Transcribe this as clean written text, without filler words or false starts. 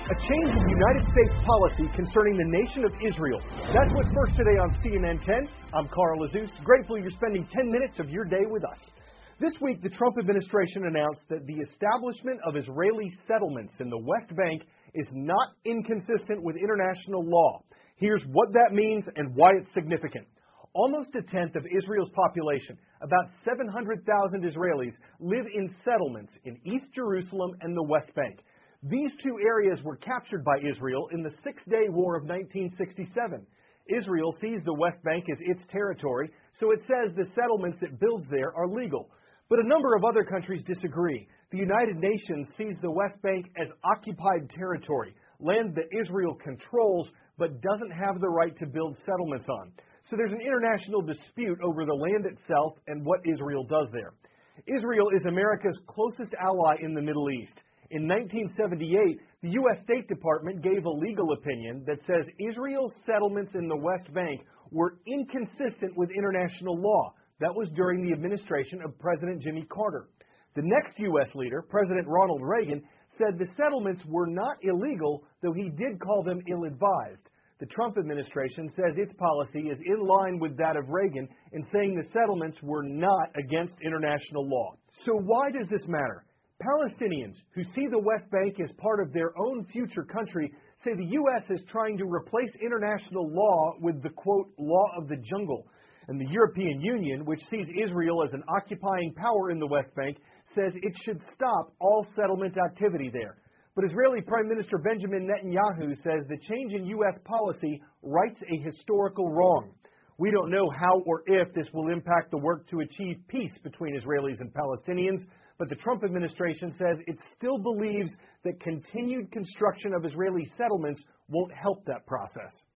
A change in United States policy concerning the nation of Israel. That's what's first today on CNN 10. I'm Carl Azuz. Grateful you're spending 10 minutes of your day with us. This week, the Trump administration announced that the establishment of Israeli settlements in the West Bank is not inconsistent with international law. Here's what that means and why it's significant. Almost a tenth of Israel's population, about 700,000 Israelis, live in settlements in East Jerusalem and the West Bank. These two areas were captured by Israel in the Six-Day War of 1967. Israel sees the West Bank as its territory, so it says the settlements it builds there are legal. But a number of other countries disagree. The United Nations sees the West Bank as occupied territory, land that Israel controls but doesn't have the right to build settlements on. So there's an international dispute over the land itself and what Israel does there. Israel is America's closest ally in the Middle East. In 1978, the U.S. State Department gave a legal opinion that says Israel's settlements in the West Bank were inconsistent with international law. That was during the administration of President Jimmy Carter. The next U.S. leader, President Ronald Reagan, said the settlements were not illegal, though he did call them ill-advised. The Trump administration says its policy is in line with that of Reagan in saying the settlements were not against international law. So why does this matter? Palestinians who see the West Bank as part of their own future country say the U.S. is trying to replace international law with the, quote, law of the jungle. And the European Union, which sees Israel as an occupying power in the West Bank, says it should stop all settlement activity there. But Israeli Prime Minister Benjamin Netanyahu says the change in U.S. policy rights a historical wrong. We don't know how or if this will impact the work to achieve peace between Israelis and Palestinians, but the Trump administration says it still believes that continued construction of Israeli settlements won't help that process.